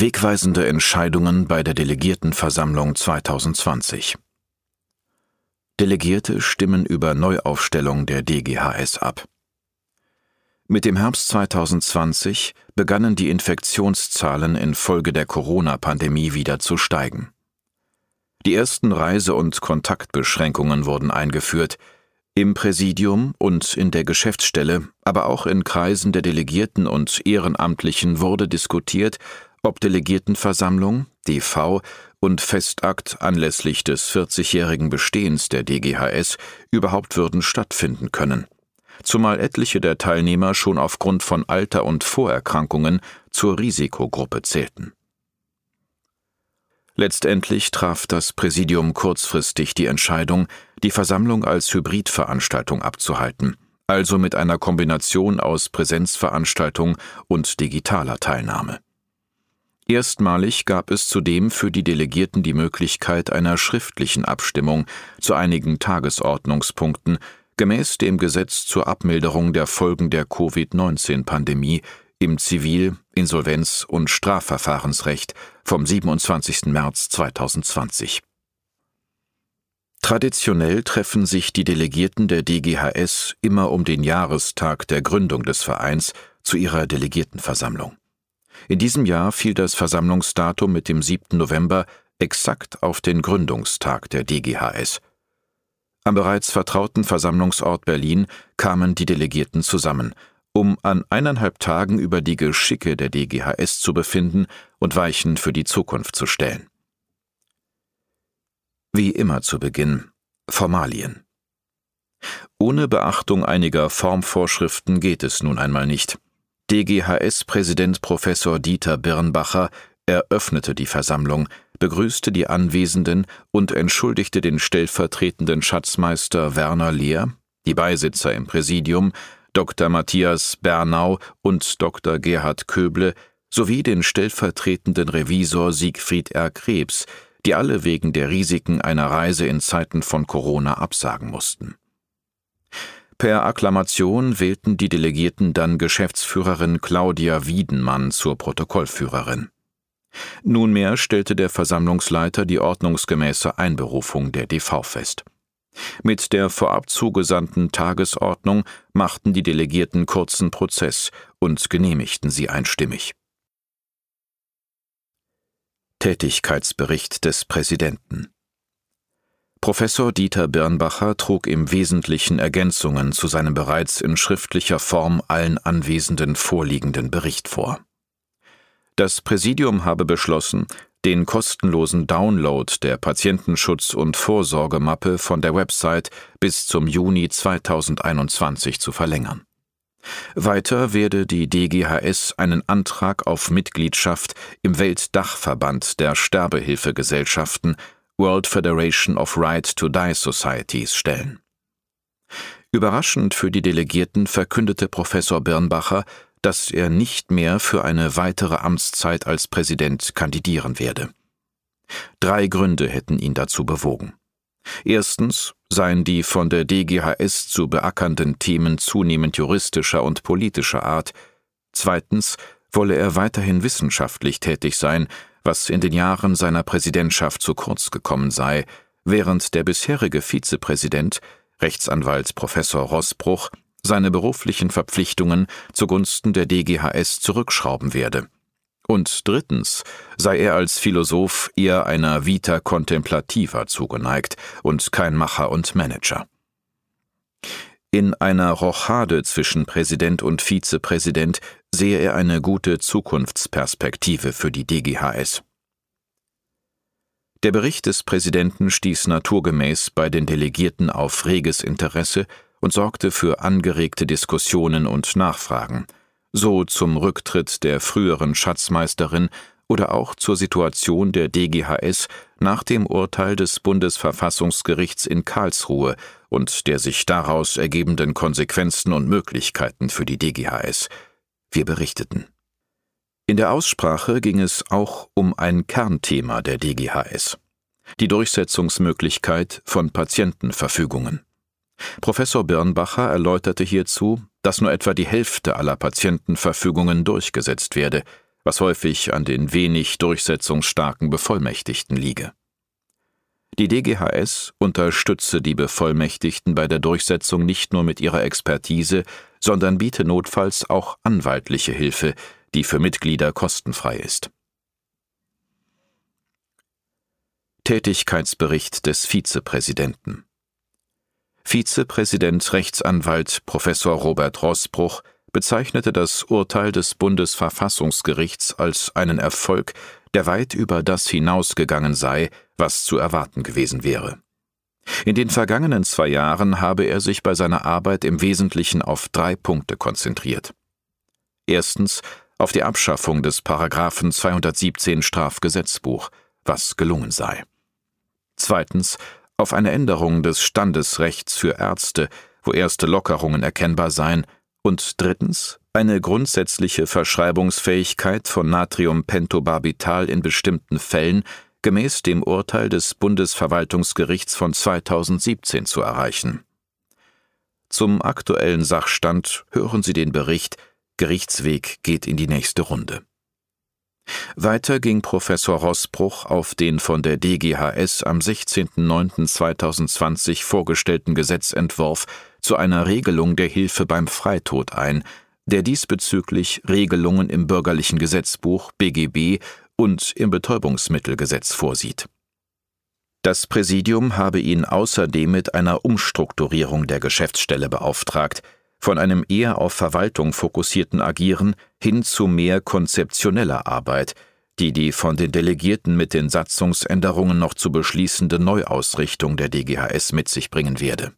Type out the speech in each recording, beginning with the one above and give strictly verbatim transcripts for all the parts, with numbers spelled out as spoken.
Wegweisende Entscheidungen bei der Delegiertenversammlung zweitausendzwanzig. Delegierte stimmen über Neuaufstellung der D G H S ab. Mit dem Herbst zweitausendzwanzig begannen die Infektionszahlen infolge der Corona-Pandemie wieder zu steigen. Die ersten Reise- und Kontaktbeschränkungen wurden eingeführt, im Präsidium und in der Geschäftsstelle, aber auch in Kreisen der Delegierten und Ehrenamtlichen wurde diskutiert, ob Delegiertenversammlung, D V und Festakt anlässlich des vierzigjährigen Bestehens der D G H S überhaupt würden stattfinden können, zumal etliche der Teilnehmer schon aufgrund von Alter und Vorerkrankungen zur Risikogruppe zählten. Letztendlich traf das Präsidium kurzfristig die Entscheidung, die Versammlung als Hybridveranstaltung abzuhalten, also mit einer Kombination aus Präsenzveranstaltung und digitaler Teilnahme. Erstmalig gab es zudem für die Delegierten die Möglichkeit einer schriftlichen Abstimmung zu einigen Tagesordnungspunkten gemäß dem Gesetz zur Abmilderung der Folgen der Covid neunzehn Pandemie im Zivil-, Insolvenz- und Strafverfahrensrecht vom siebenundzwanzigsten März zweitausendzwanzig. Traditionell treffen sich die Delegierten der D G H S immer um den Jahrestag der Gründung des Vereins zu ihrer Delegiertenversammlung. In diesem Jahr fiel das Versammlungsdatum mit dem siebten November exakt auf den Gründungstag der D G H S. Am bereits vertrauten Versammlungsort Berlin kamen die Delegierten zusammen, um an eineinhalb Tagen über die Geschicke der D G H S zu befinden und Weichen für die Zukunft zu stellen. Wie immer zu Beginn: Formalien. Ohne Beachtung einiger Formvorschriften geht es nun einmal nicht. D G H S-Präsident Professor Dieter Birnbacher eröffnete die Versammlung, begrüßte die Anwesenden und entschuldigte den stellvertretenden Schatzmeister Werner Lehr, die Beisitzer im Präsidium, Doktor Matthias Bernau und Doktor Gerhard Köble sowie den stellvertretenden Revisor Siegfried R. Krebs, die alle wegen der Risiken einer Reise in Zeiten von Corona absagen mussten. Per Akklamation wählten die Delegierten dann Geschäftsführerin Claudia Wiedenmann zur Protokollführerin. Nunmehr stellte der Versammlungsleiter die ordnungsgemäße Einberufung der D V fest. Mit der vorab zugesandten Tagesordnung machten die Delegierten kurzen Prozess und genehmigten sie einstimmig. Tätigkeitsbericht des Präsidenten. Professor Dieter Birnbacher trug im Wesentlichen Ergänzungen zu seinem bereits in schriftlicher Form allen Anwesenden vorliegenden Bericht vor. Das Präsidium habe beschlossen, den kostenlosen Download der Patientenschutz- und Vorsorgemappe von der Website bis zum Juni zweitausendeinundzwanzig zu verlängern. Weiter werde die D G H S einen Antrag auf Mitgliedschaft im Weltdachverband der Sterbehilfegesellschaften World Federation of Right to Die Societies stellen. Überraschend für die Delegierten verkündete Professor Birnbacher, dass er nicht mehr für eine weitere Amtszeit als Präsident kandidieren werde. Drei Gründe hätten ihn dazu bewogen. Erstens seien die von der D G H S zu beackernden Themen zunehmend juristischer und politischer Art. Zweitens wolle er weiterhin wissenschaftlich tätig sein, was in den Jahren seiner Präsidentschaft zu kurz gekommen sei, während der bisherige Vizepräsident, Rechtsanwalt Professor Roßbruch, seine beruflichen Verpflichtungen zugunsten der D G H S zurückschrauben werde. Und drittens sei er als Philosoph eher einer Vita contemplativa zugeneigt und kein Macher und Manager. In einer Rochade zwischen Präsident und Vizepräsident sehe er eine gute Zukunftsperspektive für die D G H S. Der Bericht des Präsidenten stieß naturgemäß bei den Delegierten auf reges Interesse und sorgte für angeregte Diskussionen und Nachfragen, so zum Rücktritt der früheren Schatzmeisterin oder auch zur Situation der D G H S nach dem Urteil des Bundesverfassungsgerichts in Karlsruhe und der sich daraus ergebenden Konsequenzen und Möglichkeiten für die D G H S. Wir berichteten. In der Aussprache ging es auch um ein Kernthema der D G H S: die Durchsetzungsmöglichkeit von Patientenverfügungen. Professor Birnbacher erläuterte hierzu, dass nur etwa die Hälfte aller Patientenverfügungen durchgesetzt werde, was häufig an den wenig durchsetzungsstarken Bevollmächtigten liege. Die D G H S unterstütze die Bevollmächtigten bei der Durchsetzung nicht nur mit ihrer Expertise, sondern biete notfalls auch anwaltliche Hilfe, die für Mitglieder kostenfrei ist. Tätigkeitsbericht des Vizepräsidenten. Vizepräsident Rechtsanwalt Professor Robert Roßbruch bezeichnete das Urteil des Bundesverfassungsgerichts als einen Erfolg, der weit über das hinausgegangen sei, was zu erwarten gewesen wäre. In den vergangenen zwei Jahren habe er sich bei seiner Arbeit im Wesentlichen auf drei Punkte konzentriert. Erstens auf die Abschaffung des Paragraphen zweihundertsiebzehn Strafgesetzbuch, was gelungen sei. Zweitens auf eine Änderung des Standesrechts für Ärzte, wo erste Lockerungen erkennbar seien, und drittens eine grundsätzliche Verschreibungsfähigkeit von Natriumpentobarbital in bestimmten Fällen gemäß dem Urteil des Bundesverwaltungsgerichts von zweitausendsiebzehn zu erreichen. Zum aktuellen Sachstand hören Sie den Bericht »Gerichtsweg geht in die nächste Runde«. Weiter ging Professor Roßbruch auf den von der D G H S am sechzehnten neunten zweitausendzwanzig vorgestellten Gesetzentwurf zu einer Regelung der Hilfe beim Freitod ein, der diesbezüglich Regelungen im Bürgerlichen Gesetzbuch B G B und im Betäubungsmittelgesetz vorsieht. Das Präsidium habe ihn außerdem mit einer Umstrukturierung der Geschäftsstelle beauftragt, von einem eher auf Verwaltung fokussierten Agieren hin zu mehr konzeptioneller Arbeit, die die von den Delegierten mit den Satzungsänderungen noch zu beschließende Neuausrichtung der D G H S mit sich bringen werde.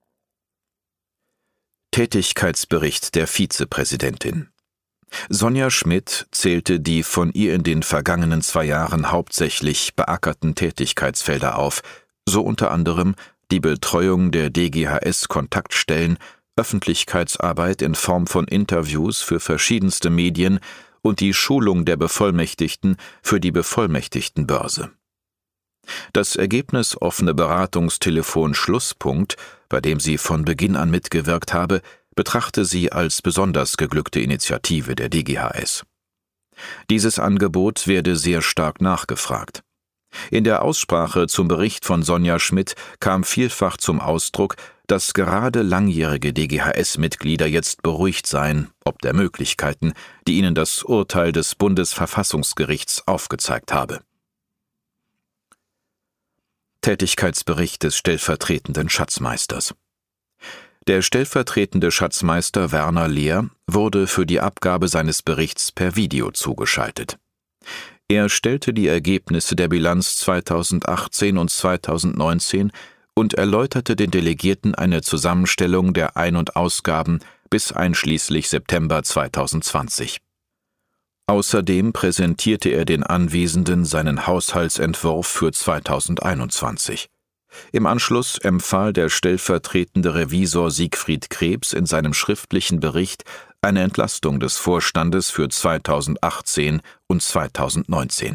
Tätigkeitsbericht der Vizepräsidentin. Sonja Schmidt zählte die von ihr in den vergangenen zwei Jahren hauptsächlich beackerten Tätigkeitsfelder auf, so unter anderem die Betreuung der D G H S-Kontaktstellen, Öffentlichkeitsarbeit in Form von Interviews für verschiedenste Medien und die Schulung der Bevollmächtigten für die Bevollmächtigtenbörse. Das ergebnisoffene Beratungstelefon Schlusspunkt, bei dem sie von Beginn an mitgewirkt habe, betrachte sie als besonders geglückte Initiative der D G H S. Dieses Angebot werde sehr stark nachgefragt. In der Aussprache zum Bericht von Sonja Schmidt kam vielfach zum Ausdruck, dass gerade langjährige D G H S-Mitglieder jetzt beruhigt seien, ob der Möglichkeiten, die ihnen das Urteil des Bundesverfassungsgerichts aufgezeigt habe. Tätigkeitsbericht des stellvertretenden Schatzmeisters. Der stellvertretende Schatzmeister Werner Lehr wurde für die Abgabe seines Berichts per Video zugeschaltet. Er stellte die Ergebnisse der Bilanz zweitausendachtzehn und zweitausendneunzehn und erläuterte den Delegierten eine Zusammenstellung der Ein- und Ausgaben bis einschließlich September zweitausendzwanzig. Außerdem präsentierte er den Anwesenden seinen Haushaltsentwurf für zweitausendeinundzwanzig. Im Anschluss empfahl der stellvertretende Revisor Siegfried Krebs in seinem schriftlichen Bericht eine Entlastung des Vorstandes für zweitausendachtzehn und zweitausendneunzehn.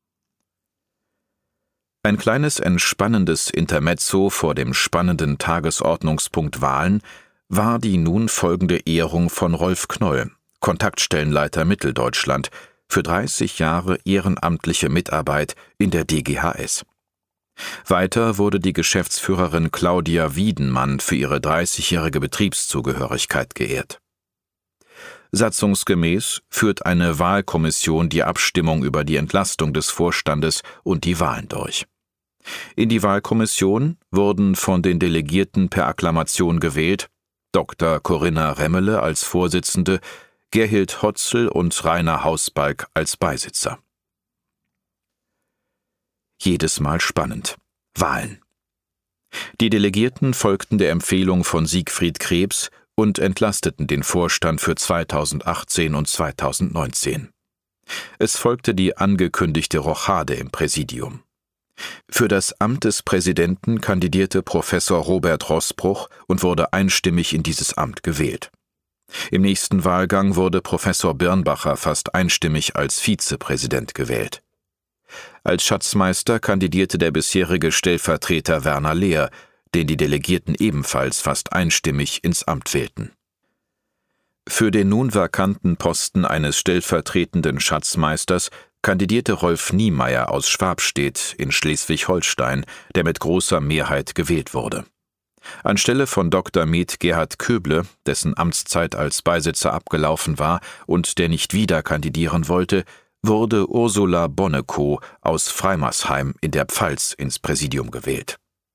Ein kleines entspannendes Intermezzo vor dem spannenden Tagesordnungspunkt Wahlen war die nun folgende Ehrung von Rolf Knoll, Kontaktstellenleiter Mitteldeutschland, für dreißig Jahre ehrenamtliche Mitarbeit in der D G H S. Weiter wurde die Geschäftsführerin Claudia Wiedenmann für ihre dreißigjährige Betriebszugehörigkeit geehrt. Satzungsgemäß führt eine Wahlkommission die Abstimmung über die Entlastung des Vorstandes und die Wahlen durch. In die Wahlkommission wurden von den Delegierten per Akklamation gewählt Doktor Corinna Remmele als Vorsitzende, Gerhild Hotzel und Rainer Hausbalg als Beisitzer. Jedes Mal spannend. Wahlen. Die Delegierten folgten der Empfehlung von Siegfried Krebs und entlasteten den Vorstand für zweitausendachtzehn und zweitausendneunzehn. Es folgte die angekündigte Rochade im Präsidium. Für das Amt des Präsidenten kandidierte Professor Robert Roßbruch und wurde einstimmig in dieses Amt gewählt. Im nächsten Wahlgang wurde Professor Birnbacher fast einstimmig als Vizepräsident gewählt. Als Schatzmeister kandidierte der bisherige Stellvertreter Werner Lehr, den die Delegierten ebenfalls fast einstimmig ins Amt wählten. Für den nun vakanten Posten eines stellvertretenden Schatzmeisters kandidierte Rolf Niemeyer aus Schwabstedt in Schleswig-Holstein, der mit großer Mehrheit gewählt wurde. Anstelle von Doktor Med Gerhard Köble, dessen Amtszeit als Beisitzer abgelaufen war und der nicht wieder kandidieren wollte, wurde Ursula Bonnekow aus Freimersheim in der Pfalz ins Präsidium gewählt.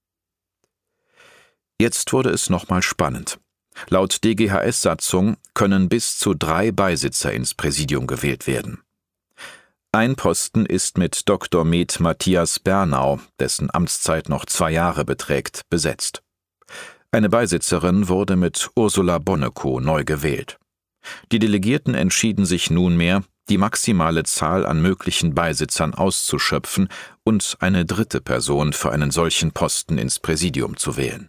Jetzt wurde es nochmal spannend. Laut D G H S-Satzung können bis zu drei Beisitzer ins Präsidium gewählt werden. Ein Posten ist mit Doktor Med Matthias Bernau, dessen Amtszeit noch zwei Jahre beträgt, besetzt. Eine Beisitzerin wurde mit Ursula Bonnekow neu gewählt. Die Delegierten entschieden sich nunmehr, die maximale Zahl an möglichen Beisitzern auszuschöpfen und eine dritte Person für einen solchen Posten ins Präsidium zu wählen.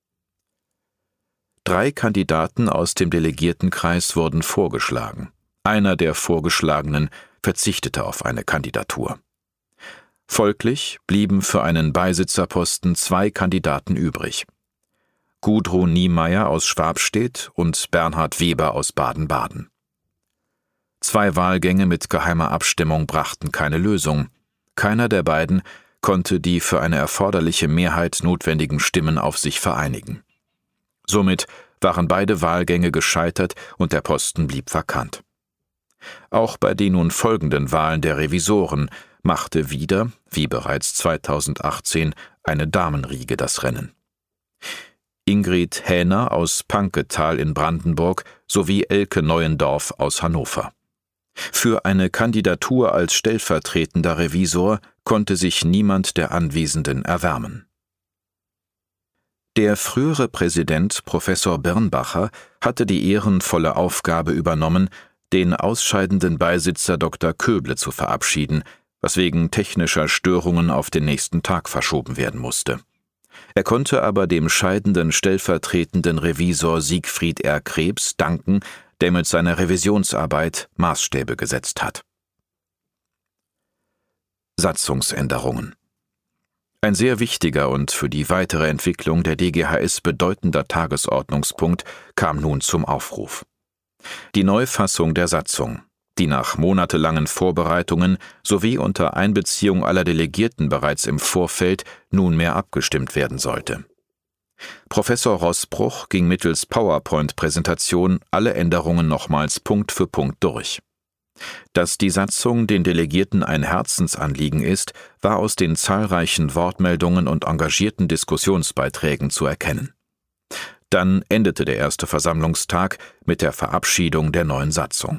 Drei Kandidaten aus dem Delegiertenkreis wurden vorgeschlagen. Einer der Vorgeschlagenen verzichtete auf eine Kandidatur. Folglich blieben für einen Beisitzerposten zwei Kandidaten übrig: Gudrun Niemeyer aus Schwabstedt und Bernhard Weber aus Baden-Baden. Zwei Wahlgänge mit geheimer Abstimmung brachten keine Lösung. Keiner der beiden konnte die für eine erforderliche Mehrheit notwendigen Stimmen auf sich vereinigen. Somit waren beide Wahlgänge gescheitert und der Posten blieb vakant. Auch bei den nun folgenden Wahlen der Revisoren machte wieder, wie bereits zweitausendachtzehn, eine Damenriege das Rennen. Ingrid Hähner aus Panketal in Brandenburg sowie Elke Neuendorf aus Hannover. Für eine Kandidatur als stellvertretender Revisor konnte sich niemand der Anwesenden erwärmen. Der frühere Präsident Professor Birnbacher hatte die ehrenvolle Aufgabe übernommen, den ausscheidenden Beisitzer Doktor Köble zu verabschieden, was wegen technischer Störungen auf den nächsten Tag verschoben werden musste. Er konnte aber dem scheidenden stellvertretenden Revisor Siegfried R. Krebs danken, der mit seiner Revisionsarbeit Maßstäbe gesetzt hat. Satzungsänderungen. Ein sehr wichtiger und für die weitere Entwicklung der D G H S bedeutender Tagesordnungspunkt kam nun zum Aufruf. Die Neufassung der Satzung, die nach monatelangen Vorbereitungen sowie unter Einbeziehung aller Delegierten bereits im Vorfeld nunmehr abgestimmt werden sollte. Professor Roßbruch ging mittels PowerPoint-Präsentation alle Änderungen nochmals Punkt für Punkt durch. Dass die Satzung den Delegierten ein Herzensanliegen ist, war aus den zahlreichen Wortmeldungen und engagierten Diskussionsbeiträgen zu erkennen. Dann endete der erste Versammlungstag mit der Verabschiedung der neuen Satzung.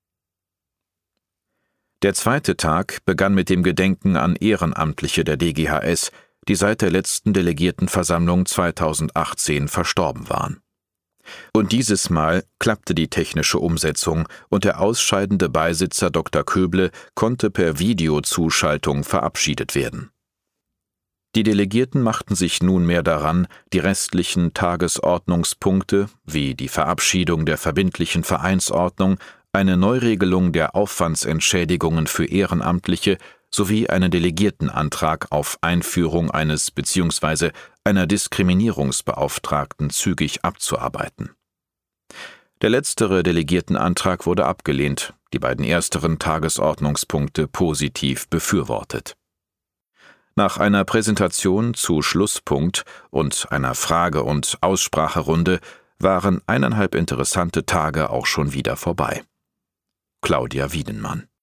Der zweite Tag begann mit dem Gedenken an Ehrenamtliche der D G H S, die seit der letzten Delegiertenversammlung zweitausendachtzehn verstorben waren. Und dieses Mal klappte die technische Umsetzung und der ausscheidende Beisitzer Doktor Köble konnte per Videozuschaltung verabschiedet werden. Die Delegierten machten sich nunmehr daran, die restlichen Tagesordnungspunkte wie die Verabschiedung der verbindlichen Vereinsordnung, eine Neuregelung der Aufwandsentschädigungen für Ehrenamtliche sowie einen Delegiertenantrag auf Einführung eines bzw. einer Diskriminierungsbeauftragten zügig abzuarbeiten. Der letztere Delegiertenantrag wurde abgelehnt, die beiden ersteren Tagesordnungspunkte positiv befürwortet. Nach einer Präsentation zu Schlusspunkt und einer Frage- und Ausspracherunde waren eineinhalb interessante Tage auch schon wieder vorbei. Claudia Wiedenmann.